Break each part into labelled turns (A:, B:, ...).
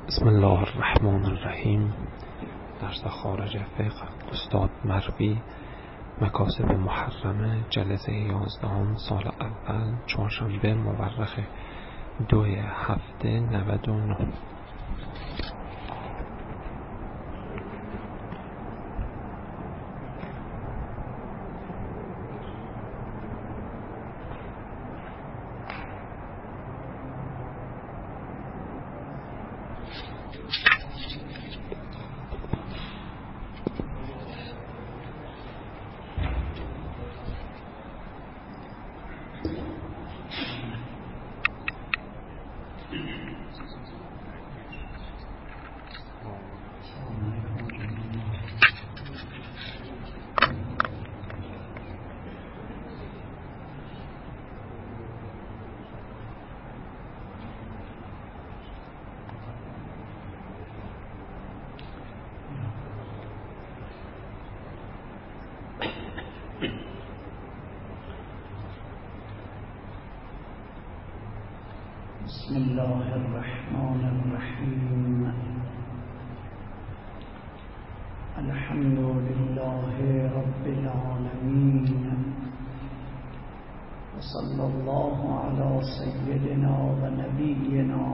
A: بسم الله الرحمن الرحیم. درس خارج فقه استاد مروی، مکاسب محرمه، جلسه 11 سال اول، چهارشنبه مورخ 2/7/99.
B: بسم الله الرحمن الرحیم. الحمد لله رب العالمین و صلی الله علی سیدنا و نبینا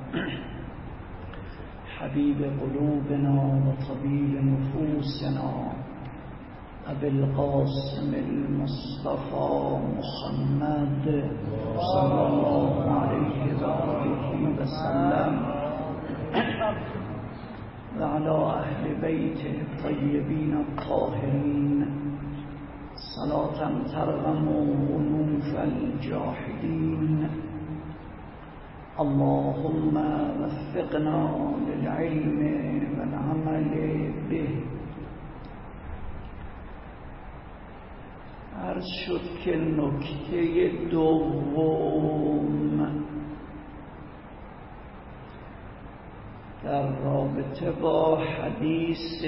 B: حبیب قلوبنا و طبیب نفوسنا ابی القاسم المصطفى محمد صلی الله علیه و آله و سلم و علی اهل بیته الطیبین الطاهرین صلاة ترغم انوف الجاحدین. اللهم وفقنا للعلم والعمل به. عرض شد که نکته دوم در رابطه با حدیث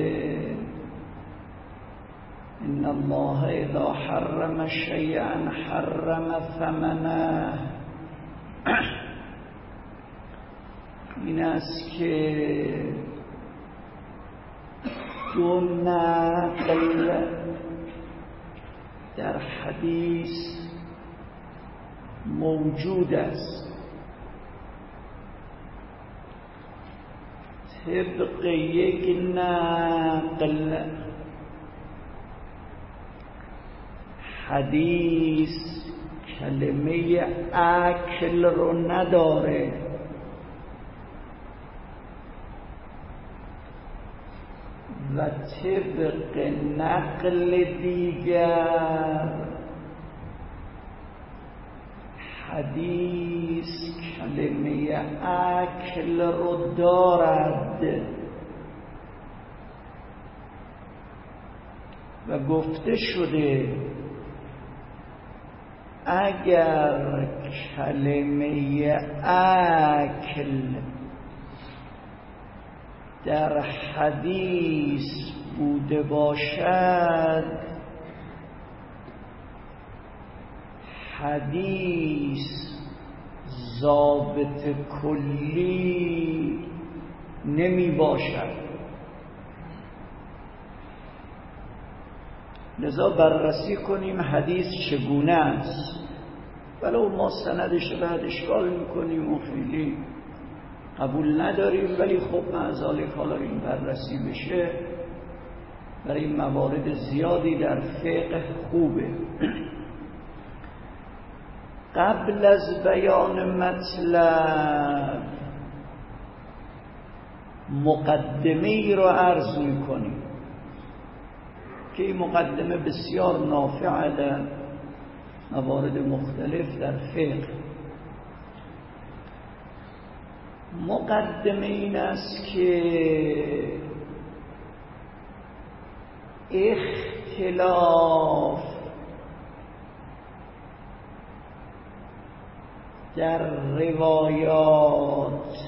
B: ان الله اذا حرم شیئا حرم ثمنه این است که دو نقل در حدیث موجود است. طبق یک نقل حدیث کلمه اکل رو نداره و طبق نقل دیگر حدیث کلمه اکل رو دارد و گفته شده اگر کلمه اکل در حدیث بوده باشد حدیث ضابط کلی نمی باشد. لذا بررسی کنیم حدیث چگونه است. ولو ما سندش بعد اشکال میکنیم و خیلی قبول نداریم، ولی خب معذالک حالا این بررسی بشه برای این موارد زیادی در فقه خوبه. قبل از بیان مطلب مقدمه ای رو عرض میکنیم که این مقدمه بسیار نافعه در موارد مختلف در فقه. مقدمه این است که اختلاف در روایات،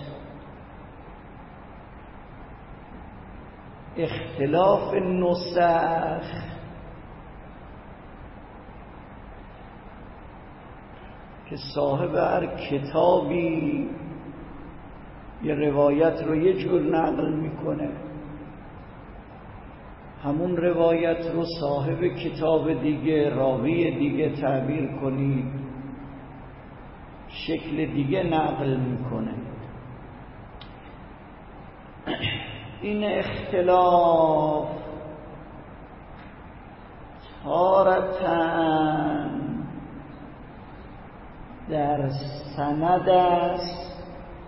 B: اختلاف نسخ که صاحب هر کتابی یه روایت رو یه جور نقل میکنه، همون روایت رو صاحب کتاب دیگه، راوی دیگه تعبیر کنید شکل دیگه نقل میکنه. این اختلاف تارتاً در سند است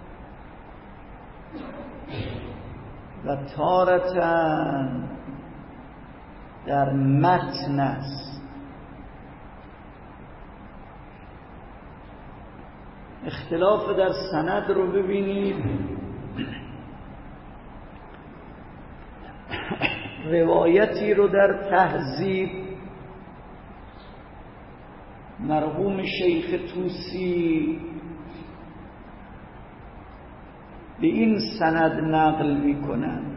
B: و تارتاً در متن است. اختلاف در سند رو ببینید، روایتی رو در تهذیب مرحوم شیخ طوسی به این سند نقل می‌کنند: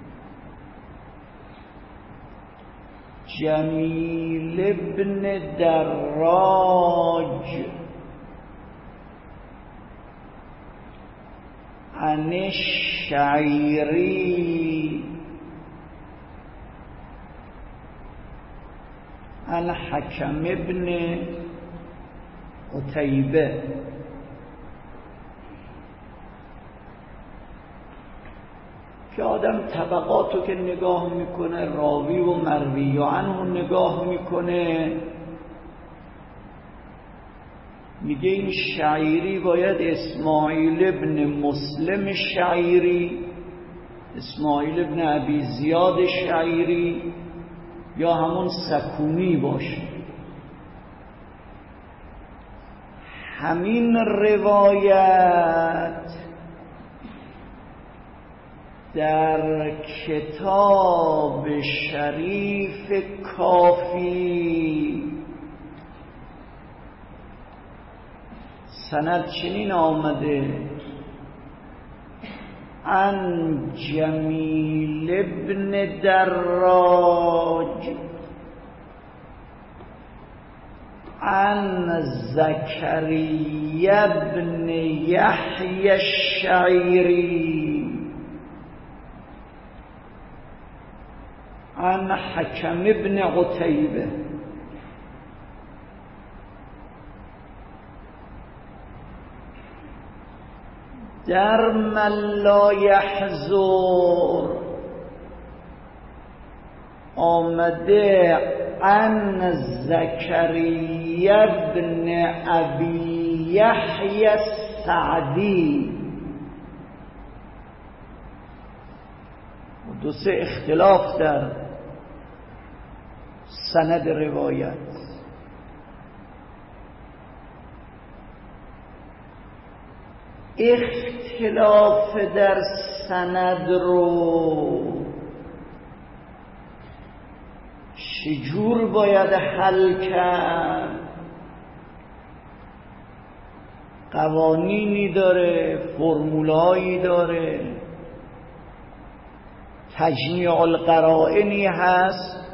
B: جمیل ابن دراج عن الشعیری عن حکم ابن عتیبه. که آدم طبقاتو که نگاه میکنه، راوی و مروی و عنه نگاه میکنه، میگه این شعیری باید اسماعیل ابن مسلم شعیری، اسماعیل ابن ابی زیاد شعیری یا همون سکونی باشه. همین روایت در کتاب شریف کافی سند چنین آمده: عن جمیل ابن دراج عن زکریا ابن یحیی الشعیری عن حکم ابن عتیبه. در من لا یحضر آمده عن زکریا ابن ابی یحیی السعدی. دو سه اختلاف در سند روایت. اختلاف در سند رو چجور باید حل کرد؟ قوانینی داره، فرمولایی داره، تجمیع القرائنی هست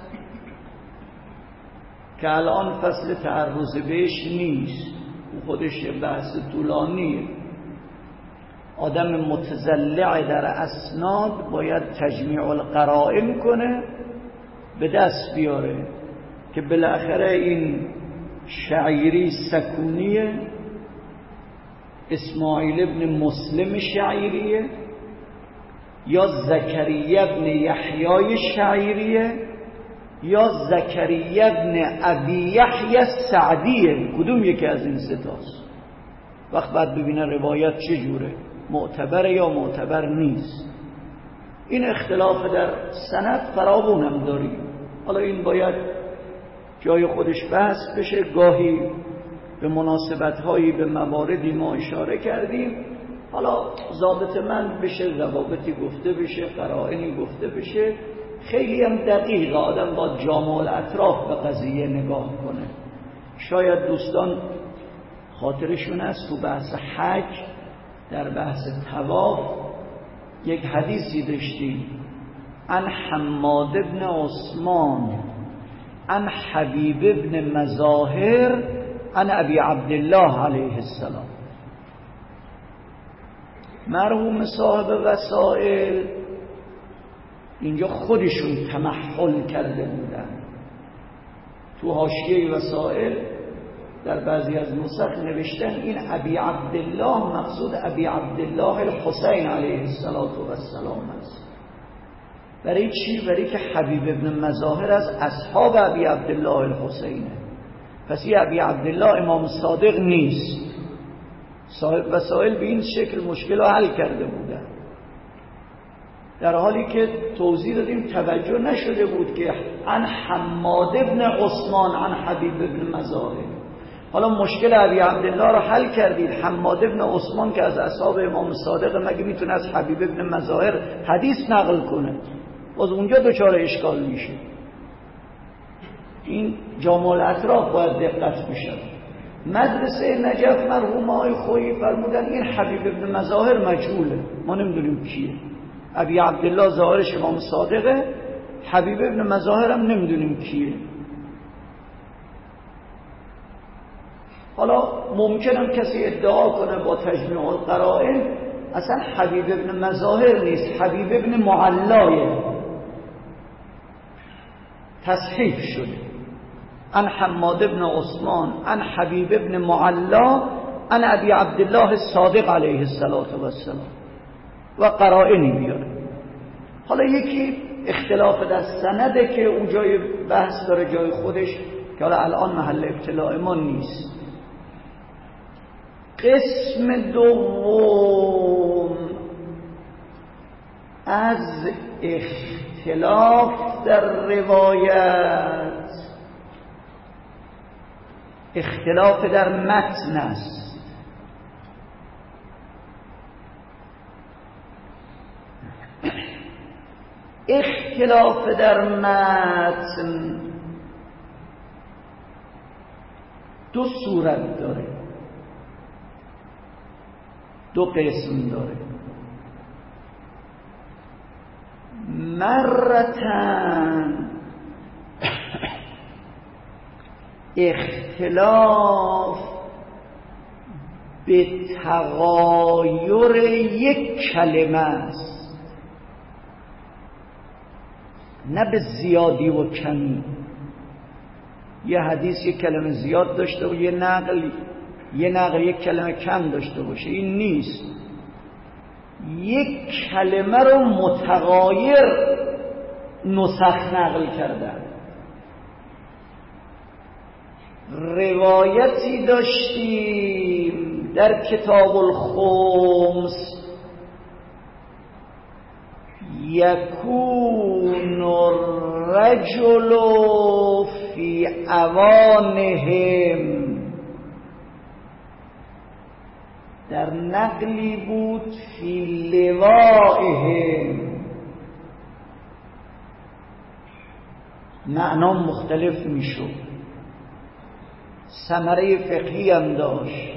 B: که الان فصل تعرض بهش نیست، خودش یه بحث طولانیه. آدم متزلع در اسناد باید تجمیع القرائن کنه، به دست بیاره که بالاخره این شعیری سکونیه، اسماعیل ابن مسلم شعیریه، یا زکریا ابن یحیی شعیریه، یا زکریا ابن ابی یحیی السعدیه. کدوم یکی از این ستاست؟ وقت بعد ببینه روایت چجوره، معتبره یا معتبر نیست. این اختلاف در سند فراوون هم داریم. حالا این باید جای خودش بحث بشه. گاهی به مناسبت‌هایی به مواردی ما اشاره کردیم، حالا ضابط من بشه، ضوابطی گفته بشه، قرائنی گفته بشه. خیلی هم دقیق آدم با جامع الاطراف به قضیه نگاه کنه. شاید دوستان خاطرشون هست تو بحث حج، در بحث طواف یک حدیثی داشتیم: عن حماد ابن عثمان عن حبیب ابن مظاهر عن ابی عبدالله علیه السلام. مرحوم صاحب وسائل اینجا خودشون تمحل کرده بودن. تو حاشیه وسائل در بعضی از نسخ نوشتن این ابی عبدالله مقصود ابی عبدالله الحسین علیه السلام است. برای چی؟ برای که حبیب ابن مظاهر از اصحاب ابی عبدالله الحسینه. پس این ابی عبدالله امام صادق نیست. صاحب وسائل به این شکل مشکل رو حل کرده بودن، در حالی که توضیح دادیم توجه نشده بود که عن حماد ابن عثمان عن حبیب ابن مظاهر. حالا مشکل ابی عبدالله رو حل کردید. حماد ابن عثمان که از اصحاب امام صادق مگه میتونه از حبیب ابن مظاهر حدیث نقل کنه؟ باز اونجا دچار اشکال میشه. این جامع الاطراف باید دقت بشه. مدرسه نجف مرحوم آقای خویی فرمودن این حبیب ابن مظاهر مجهوله، ما نمیدونیم کیه. ابی عبدالله ظاهرش امام صادقه، حبیب ابن مظاهر هم نمیدونیم کیه. حالا ممکنم کسی ادعا کنه با تجمیع القرائن اصلا حبیب ابن مظاهر نیست، حبیب ابن معلایه، تصحیف شده. عن حماد ابن عثمان عن حبیب ابن معلا عن ابی عبدالله الصادق علیه السلام و قرائنی بیاره. حالا یکی اختلاف در سنده که اون جای بحث داره، جای خودش که حالا الان محل ابتلاع ما نیست. قسم دوم از اختلاف در روایت اختلاف در متن است. اختلاف در متن دو صورت داره، دو قسم داره. مرتن اختلاف به تغایر یک کلمه است، نه به زیادی و کمی. یه حدیث یک کلمه زیاد داشته و یه نقل یک کلمه کم داشته باشه، این نیست. یک کلمه رو متغایر نسخ نقل کردن. روایتی داشتیم در کتاب الخمس یکون الرجل فی اوانهم، در نقلی بود فی لوائهم، معنا مختلف میشد، ثمره فقهی هم داشت.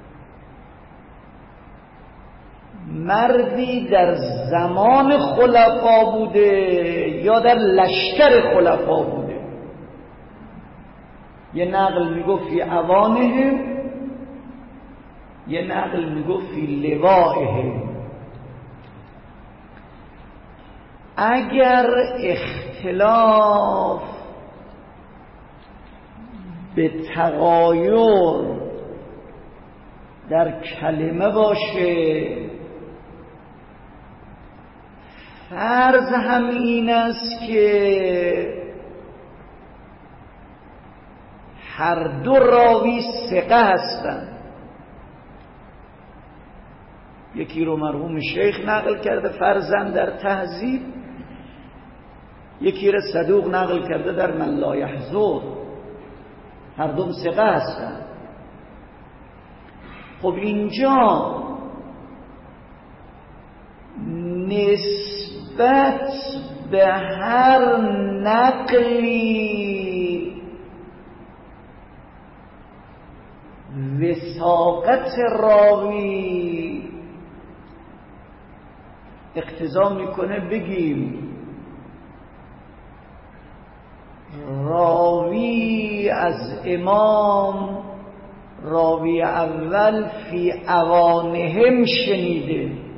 B: مردی در زمان خلفا بوده یا در لشکر خلفا بوده. یه نقل میگفت فی اوانهم، یه نقل میگفت فی لوائهم. اگر اختلاف به تغایر در کلمه باشه، فرض هم این است که هر دو راوی ثقه هستند. یکی رو مرحوم شیخ نقل کرده فرضاً در تهذیب، یکی رو صدوق نقل کرده در من لا یحضر، هر دو ثقه هستند. خب اینجا نسبت به هر نقلی وثاقت راوی اقتضا میکنه بگیم راوی از امام راوی اول فی اوانهم شنیده،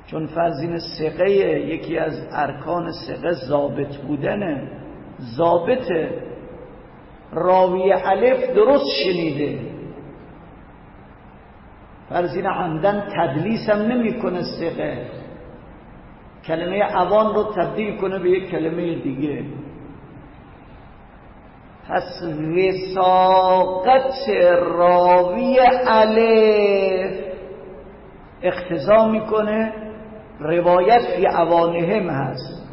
B: چون فرضین ثقه یکی از ارکان ثقه ضابط بودنه. ضابط راوی الف درست شنیده، فرضین عمدن تدلیس هم نمی کنه ثقه، کلمه عوان رو تبدیل کنه به یک کلمه دیگه. پس وثاقت راوی الف اقتضا میکنه روایت فی عوانهم هست.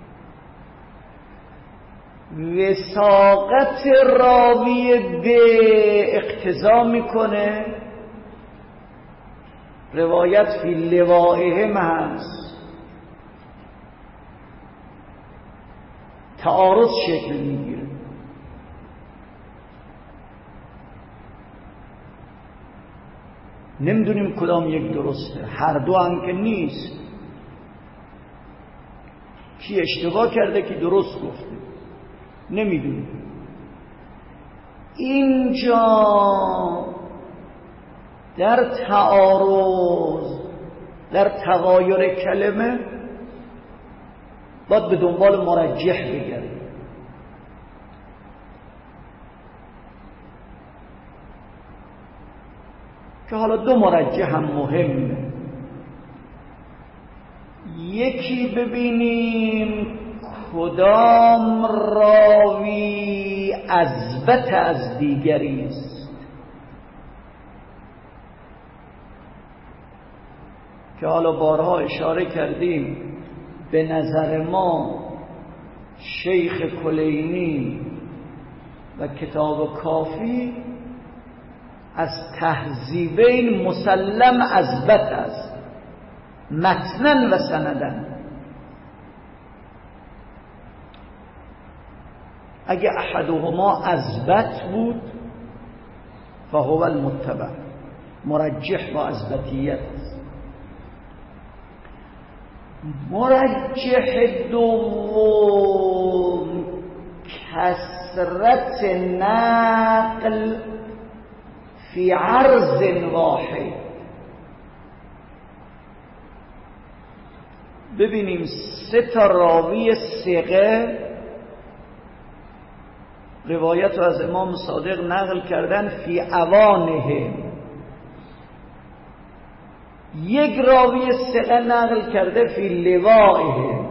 B: وثاقت راوی ب اقتضا میکنه روایت فی لوائهم هست. تعارض شکل میگیره. نمیدونیم کدام یک درسته، هر دو هم که نیست. کی اشتباه کرده کی درست گفته نمیدونیم. اینجا در تعارض، در تغایر کلمه باید به دنبال مرجح بگردیم. که حالا دو مرجح هم مهمه. یکی ببینیم کدام راوی اثبت از دیگری است، که حالا بارها اشاره کردیم به نظر ما شیخ کلینی و کتاب کافی از تهذیبین مسلم اثبت است، متنن و سندن. اگه احدهما اثبت بود فهو المتبع، مرجح با اثبتیت. مرجح دوم کثرت نقل فی عرض واحد. ببینیم سه تا راوی ثقه روایت رو از امام صادق نقل کردن فی اوانهم، یک راوی ثقه نقل کرده فی لوائهم.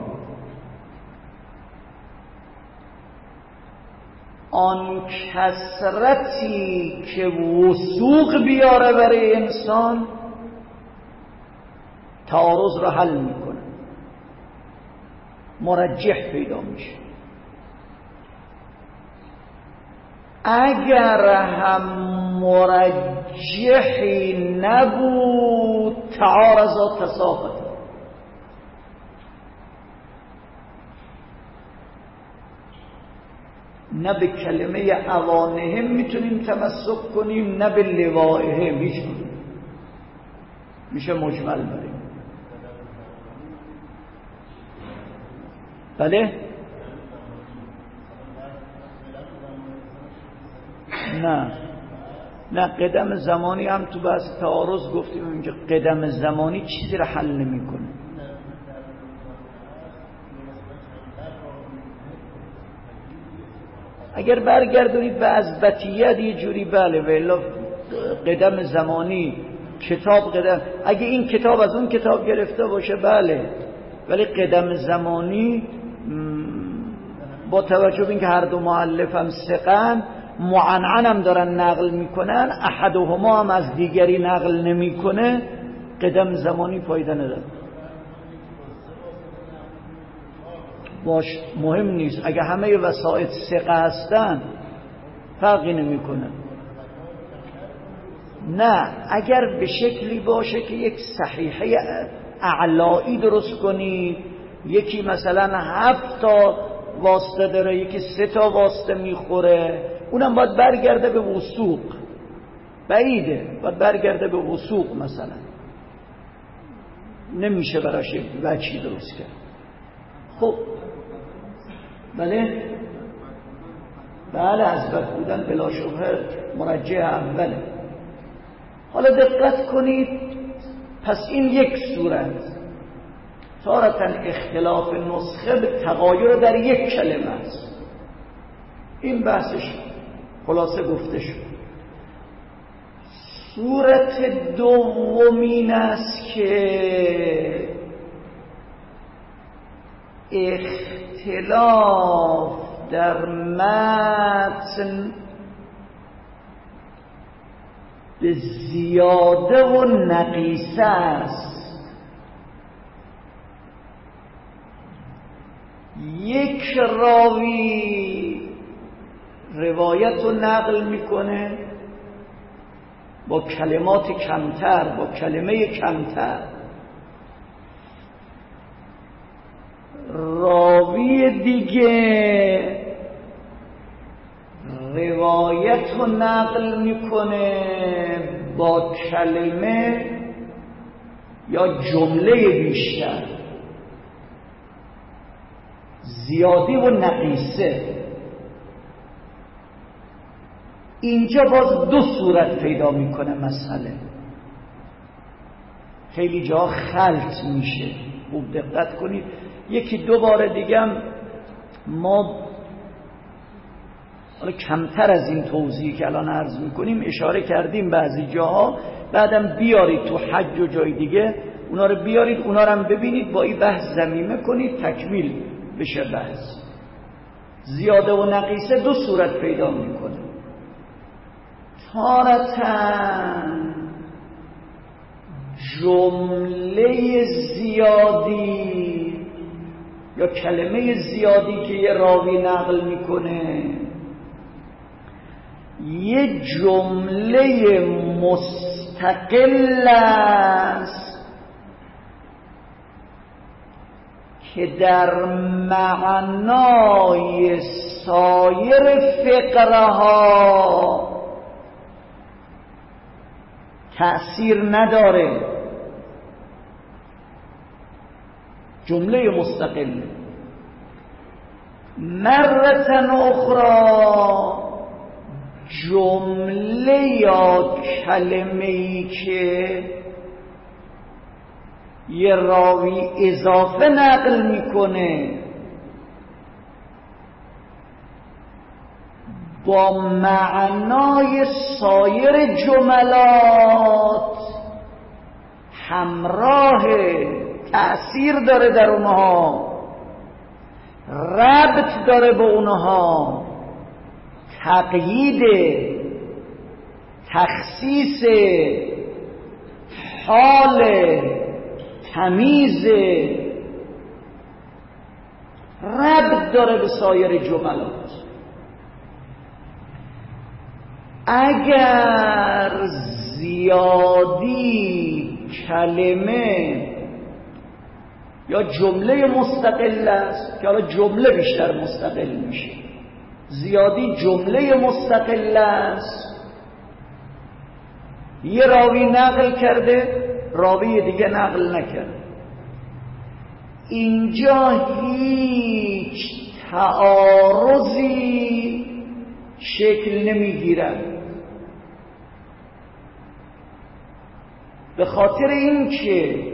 B: آن کثرتی که وثوق بیاره برای انسان تعارض رو حل میکنه، مرجح پیدا میشه. اگر هم مرجحی نبود تعارض و تساقط، نه به کلمه اوانهم میتونیم تمسک کنیم نه به لوائهم، هیچ کدوم میشه مجمل بریم. بله؟ نه قدم زمانی هم تو بحث تعارض گفتیم اینجا قدم زمانی چیزی را حل نمیکنه. اگر برگردونید به اثبتیت یه جوری بله، ولی قدم زمانی کتاب قدم، اگه این کتاب از اون کتاب گرفته باشه بله، ولی قدم زمانی با توجه به اینکه هر دو مؤلف هم ثقه‌اند معنعن هم دارن نقل میکنن، احدهما هم از دیگری نقل نمیکنه، قدم زمانی فایده نداره. باش مهم نیست، اگه همه وسائط ثقه هستن فرقی نمیکنه. نه اگر به شکلی باشه که یک صحیحه اعلایی درست کنید، یکی مثلا 7 تا واسطه داره یکی 3 تا واسطه میخوره، اونم باید برگرده به وثوق، بعیده باید برگرده به وثوق، مثلا نمیشه براش وجهی درست کرد. خب بله اثبات بودن بلا شبهه مرجح اوله. حالا دقت کنید، پس این یک صورت. تارة اختلاف نسخه به تغایر در یک کلمه است. این بحثش خلاصه گفته شد. صورت دومین است که اختلاف در متن به زیاده و نقیصه است. یک راوی روایت رو نقل میکنه با کلمات کمتر، با کلمه کمتر. راوی دیگه روایت رو نقل میکنه با کلمه یا جمله بیشتر، زیادی و نقیصه. اینجا باز دو صورت پیدا میکنه مسئله، خیلی جا خلط میشه. خوب دقت کنید. یکی دو بار دیگه هم ما کمتر از این توضیحی که الان عرض میکنیم اشاره کردیم بعضی جاها، بعدم بیارید تو حج و جای دیگه اونا رو بیارید، اونا رو هم ببینید، با این بحث ضمیمه کنید، تکمیل بشه بحث. زیاده و نقیصه دو صورت پیدا میکنه. تارتاً جمله زیادی یا کلمه زیادی که یه راوی نقل میکنه یه جمله مستقل است که در معنای سایر فقره ها تأثیر نداره. جمله مستقل. مرتن اخرى جمله یا کلمه‌ای که یه راوی اضافه نقل میکنه با معنای سایر جملات همراه، تأثیر داره در اونها، ربط داره به اونها، تقیید، تخصیص، حال، تمیز، ربط داره به سایر جملات. اگر زیادی کلمه یا جمله مستقل است که حالا جمله بیشتر مستقل میشه، زیادی جمله مستقل است، یه راوی نقل کرده راوی دیگه نقل نکرده، اینجا هیچ تعارضی شکل نمیگیرد. به خاطر اینکه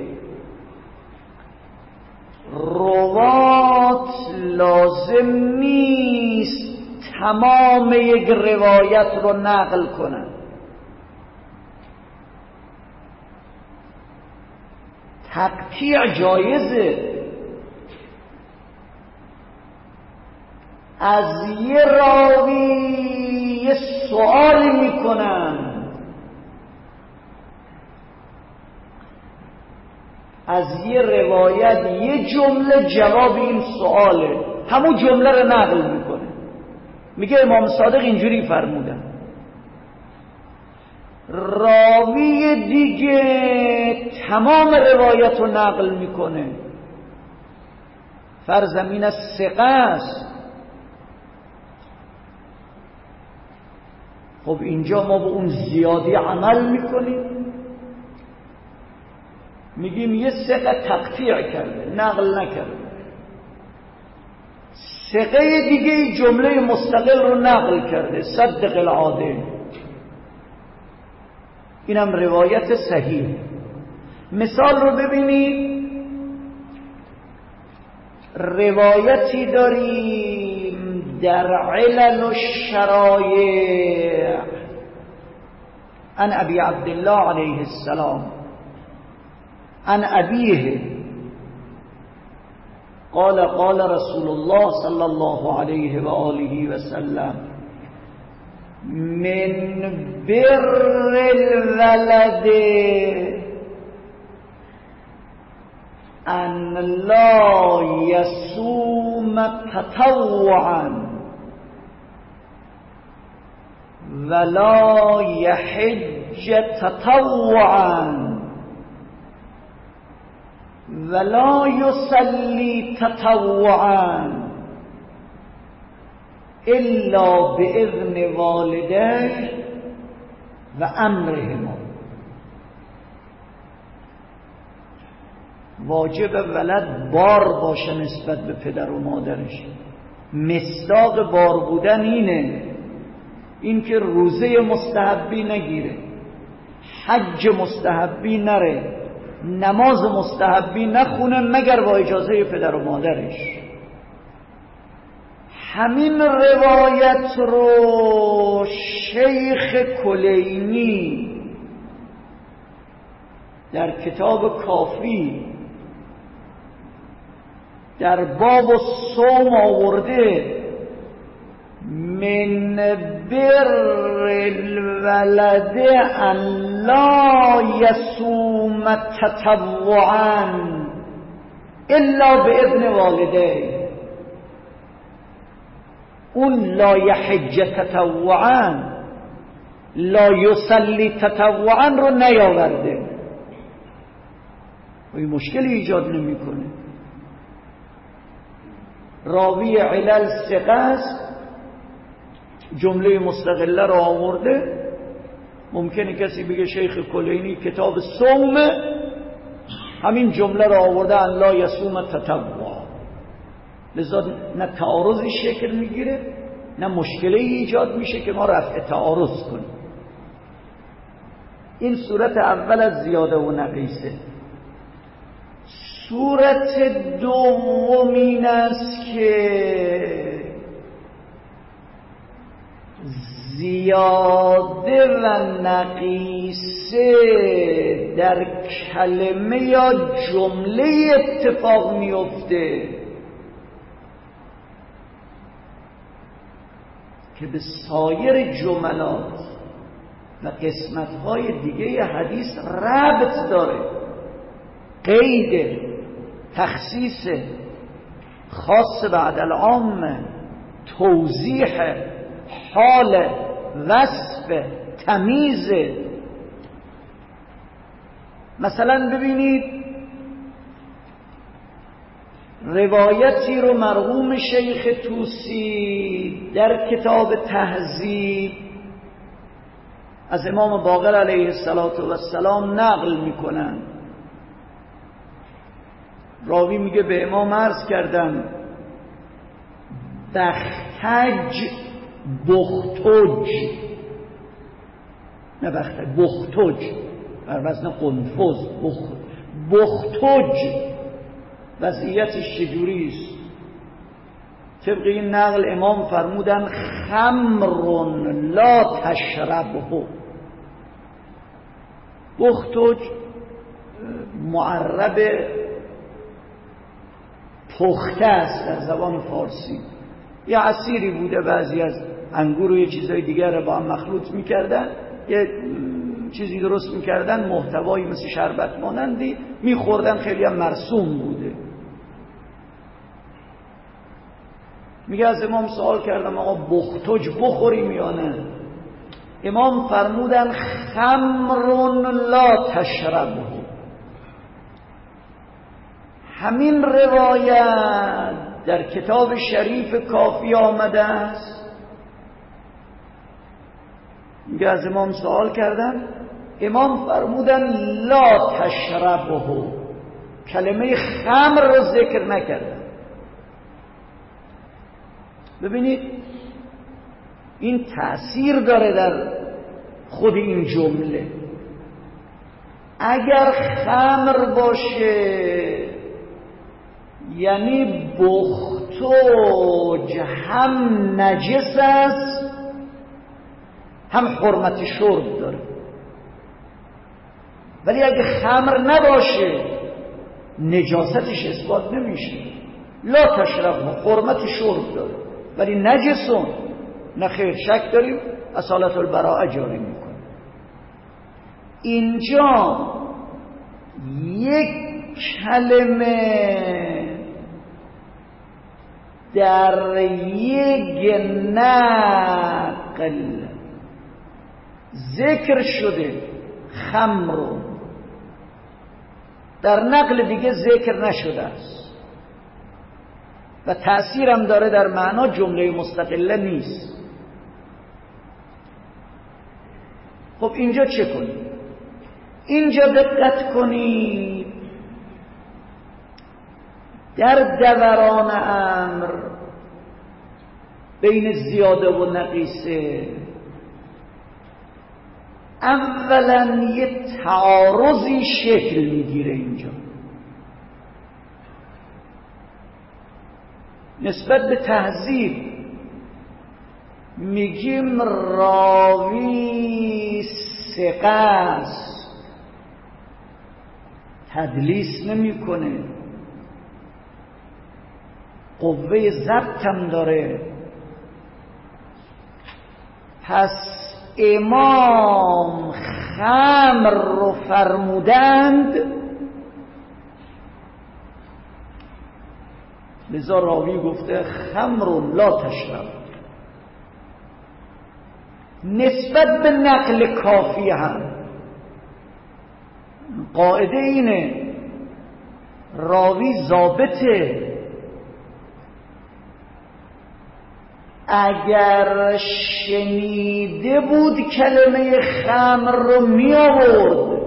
B: روات لازم نیست تمام یک روایت رو نقل کنن. تقطیع جایزه. از یه راوی یه سؤال میکنن، از یه روایت یه جمله جواب این سؤاله، همون جمله رو نقل میکنه، میگه امام صادق اینجوری فرمودن. راوی دیگه تمام روایت رو نقل میکنه، فرض این از ثقه است. خب اینجا ما به اون زیادی عمل میکنیم، میگیم یه ثقه تقطیع کرده، نقل نکرده. ثقه دیگه جمله مستقل رو نقل کرده، صدق العادل، اینم روایت صحیح. مثال رو ببینید، روایتی داریم در علل الشرایع عن ابی عبدالله علیه السلام عن ابیه قال قال رسول الله صلی الله علیه و آله و سلم من بر الولد ان لا یصوم تطوعا ولا یحج تطوعا ولا یصلی تطوعا الا باذن والديه و امرهما. واجب ولد بار باشه نسبت به پدر و مادرش. مصداق بار بودن این که روزه مستحبی نگیره، حج مستحبی نره، نماز مستحبی نخونه مگر با اجازه پدر و مادرش. همین روایت رو شیخ کلینی در کتاب کافی در باب الصوم آورده. من بر الولد ان لا یصوم تطوعا الا باذن والديه. اون لا یحج تطوعا لا یصلی تطوعا رو نیاورده و این مشکلی ایجاد نمیکنه. راوی علل ثقه است، جمله مستقله را آورده. ممکنه کسی بگه شیخ کلینی کتاب صوم همین جمله را آورده ان لا یصوم تطوعا، لذا نه تعارضی شکل میگیره نه مشکلی ایجاد میشه که ما رفع تعارض کنیم. این صورت اول از زیاده و نقیصه. صورت دوم این است که زیاده و نقیصه در کلمه یا جمله اتفاق میفته که به سایر جملات و قسمت‌های دیگه حدیث ربط داره. قید، تخصیص، خاص بعد العام، توضیح، حال، وصف، تمیز. مثلا ببینید روایتی رو مرحوم شیخ طوسی در کتاب تهذیب از امام باقر علیه السلام نقل میکنن. راوی میگه به امام عرض کردم بختج بختج، نه بختج، بختج بر وزن قنفذ، بختج وضعیتش چجوری است؟ طبق این نقل امام فرمودن خمر لا تشربه. بختج معرب پخته است در زبان فارسی. یه عصیری بوده، بعضی از انگور و یه چیزای دیگر رو با هم مخلوط میکردن، یه چیزی درست میکردن محتوایی مثل شربت مانندی میخوردن، خیلی هم مرسوم بوده. میگه از امام سوال کردم آقا بختج بخوریم یا نه؟ امام فرمودن خمر لا تشربه. همین روایت در کتاب شریف کافی آمده است. میگه از امام سوال کردم، امام فرمودن لا تشربه، کلمه خمر رو ذکر نکردن. ببینید این تأثیر داره در خود این جمله. اگر خمر باشه یعنی بختوج هم نجس است هم حرمت شرب داره. ولی اگه خمر نباشه نجاستش اثبات نمیشه. لا تشرب حرمت شرب داره ولی نجسون نه خیر، شک داریم اصالت البراءه جاری میکنه. اینجا یک کلمه در یک نقل ذکر شده، خمر، در نقل دیگه ذکر نشده است و تأثیرم داره در معنا، جمله مستقله نیست. خب اینجا چه کنید؟ اینجا دقت کنید، در دوران امر بین زیاده و نقیصه اولا یه تعارضی شکل میگیره. اینجا نسبت به تهذیب میگیم راوی ثقه است، تدلیس نمیکنه، قوه ضبط هم داره. پس امام خمر رو فرمودند، لذا راوی گفته خمر لا تشرب. نسبت به نقل کافی هم قاعده اینه، راوی ضابطه، اگر شنیده بود کلمه خمر رو می آورد،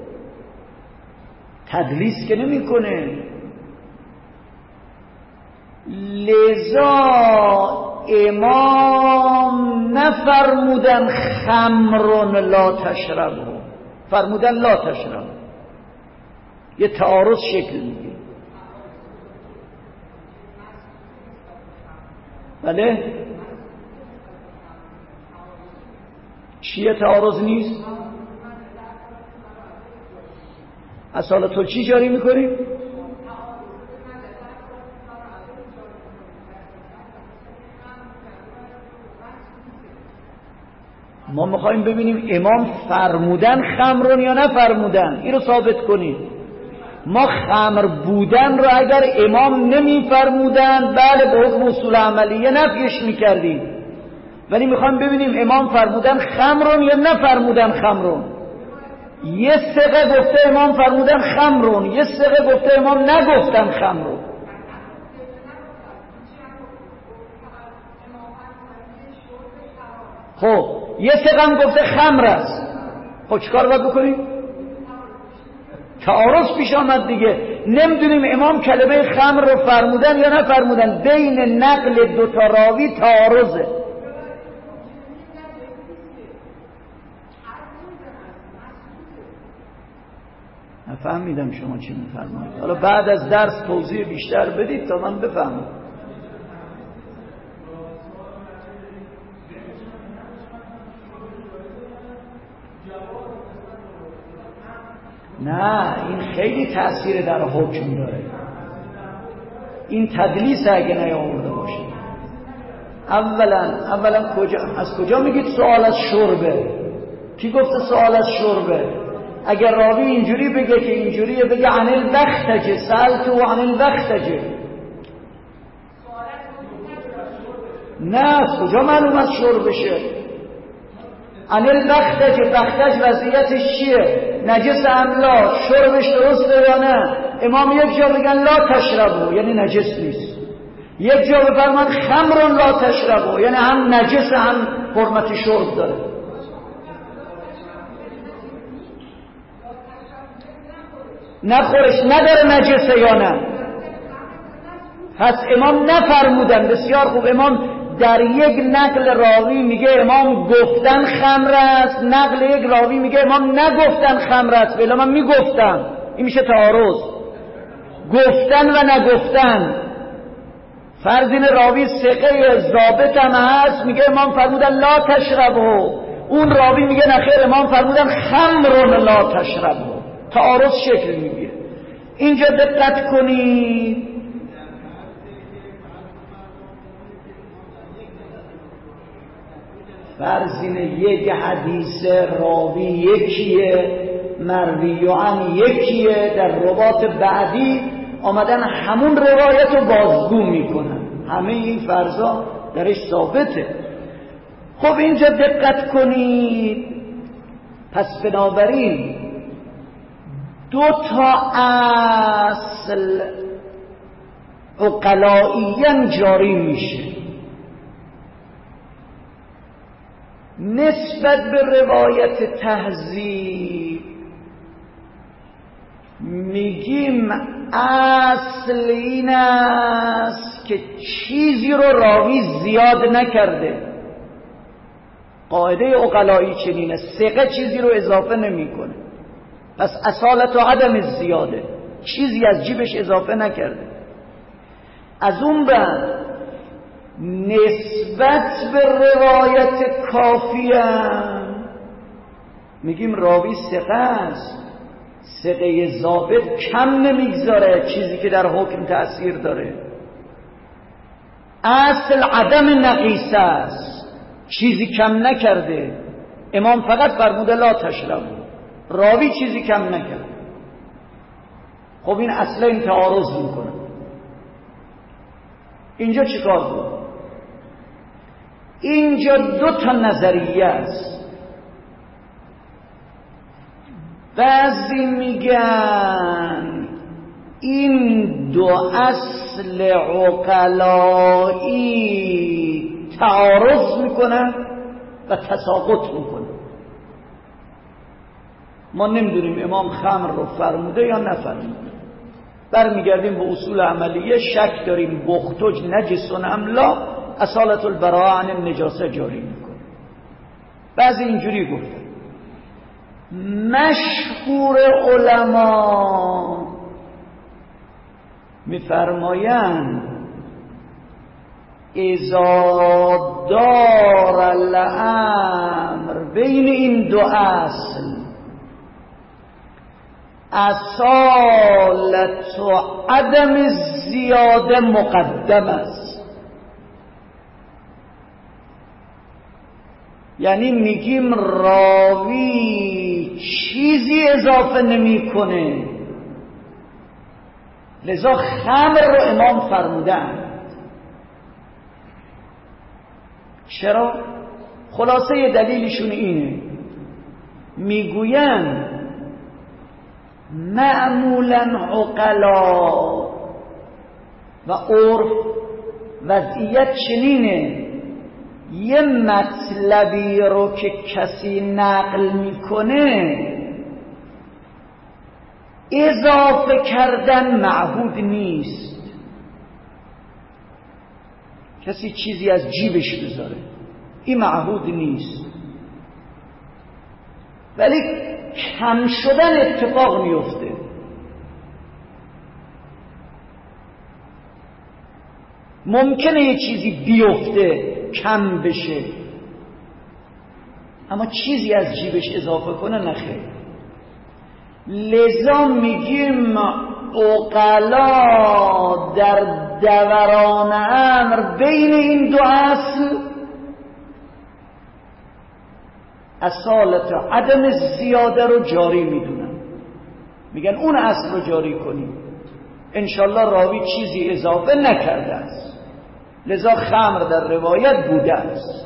B: تدلیس که نمی کنه. لذا امام نفرمودن خمرون لا تشربو، فرمودن لا تشرب. یه تعارض شکل میگیره. بله چیه تعارض نیست؟ اصالت چی جاری میکنی؟ ما میخوایم ببینیم امام فرمودن خمرون یا نفرمودن، این رو ثابت کنیم. ما خمر بودن رو اگر امام نمیفرمودن بله به حکم اصول عملیه نفیش میکردیم، ولی میخوایم ببینیم امام فرمودن خمرون یا نفرمودن خمرون. یه ثقه گفته امام فرمودن خمرون، یه ثقه گفته امام نگفتن خمرون. خب یه ثقه هم گفته خمر است. خب چیکار باید بکنیم؟ تعارض پیش آمد دیگه. نمیدونیم امام کلمه خمر رو فرمودن یا نفرمودن. بین نقل دو تا راوی تعارضه. نفهمیدم شما چی میفرمایید. حالا بعد از درس توضیح بیشتر بدید تا من بفهمم. نه این خیلی تأثیر در حکم داره. این تدلیس اگه نیاورده باشه. اولا از کجا میگید سوال از شربه؟ کی گفته سوال از شربه؟ اگر راوی اینجوری بگه که اینجوریه، بگه عن البختجه سألتو عن البختجه. نه کجا معلوم از شربشه؟ عن البختجه، بختج وضعیتش چیه؟ نجس املا، شربش درسته یا نه؟ امام یک جا بگن لا تشربو یعنی نجس نیست، یک جا بفرمان خمرون لا تشربو یعنی هم نجس هم حرمت شرب داره. نخورش نداره نجسه یا نه؟ پس امام نفرمودن. بسیار خوب. امام در یک نقل راوی میگه امام گفتن خمر است، نقل یک راوی میگه امام نگفتن خمر است، ولی من میگفتم. این میشه تعارض. گفتن و نگفتن. فرض این راوی ثقه ضابط هم هست، میگه امام فرمودن لا تشربه، اون راوی میگه نخیر امام فرمودن خمر لا تشربه، تعارض شکل میگیره. اینجا دقت کنید، فرض اینه یک حدیث راوی یکیه، مروی عن یکیه، در روات بعدی آمدن همون روایت رو بازگو میکنن. همه این فرضا درش ثابته. خب اینجا دقت کنید، پس بنابراین دو تا اصل عقلائیاً جاری میشه. نسبت به روایت تهذیب میگیم اصل این است که چیزی رو راوی زیاد نکرده. قاعده عقلایی چنینه، ثقه چیزی رو اضافه نمیکنه، پس اصالت و عدم زیاده، چیزی از جیبش اضافه نکرده. از اون بعد نسبت به روایت کافیه میگیم راوی ثقه است. ثقه ضابط کم نمیگذاره چیزی که در حکم تأثیر داره. اصل عدم نقیصه است، چیزی کم نکرده. امام فقط فرموده لا تشربوا، راوی چیزی کم نکرده. خب این اصلا این تعارض میکنه. اینجا چیکار بود؟ اینجا دو تا نظریه است. بعضی میگن این دو اصل عقلایی تعارض میکنن و تساقط میکنن. ما نمیدونیم امام خمر رو فرموده یا نفرموده. برمیگردیم به اصول عملیه، شک داریم بختج نجسون ام لا، اصالت البراء عن النجاسه جاری میکنه. بعضی اینجوری گفتن. مشهور علما میفرمایند اذا دار الامر بین این دو اصل، اصالت و عدم زیاده مقدم است. یعنی میگیم راوی چیزی اضافه نمیکنه، لذا خمر رو امام فرمودن. چرا؟ خلاصه دلیلشون اینه، میگوین معمولا عقلا و عرف وضعیت چنینه، یه مطلبی رو که کسی نقل میکنه اضافه کردن معهود نیست. کسی چیزی از جیبش بذاره این معهود نیست، ولی کم شدن اتفاق میفته. ممکنه یه چیزی بیفته کم بشه، اما چیزی از جیبش اضافه کنه نخیر. لذا میگیم عقلا در دوران امر بین این دو اصل اصالت عدم زیاده رو جاری میدونن. میگن اون اصل رو جاری کنیم، انشالله راوی چیزی اضافه نکرده است، لذا خمر در روایت بوده است.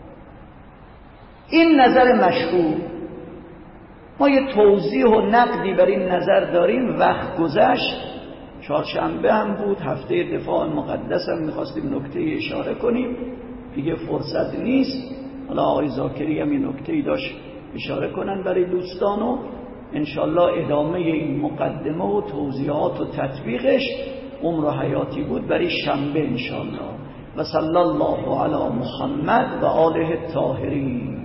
B: این نظر مشهور. ما یه توضیح و نقدی بر این نظر داریم. وقت گذشت، چهارشنبه هم بود، هفته دفاع مقدس هم میخواستیم نکته اشاره کنیم، دیگه فرصت نیست. حالا آقای زاکری هم این نکته‌ای داشت اشاره کنن برای دوستان و انشالله ادامه این مقدمه و توضیحات و تطبیقش عمر و حیاتی بود برای شنبه انشالله. و صلی الله علی محمد و آله الطاهرین.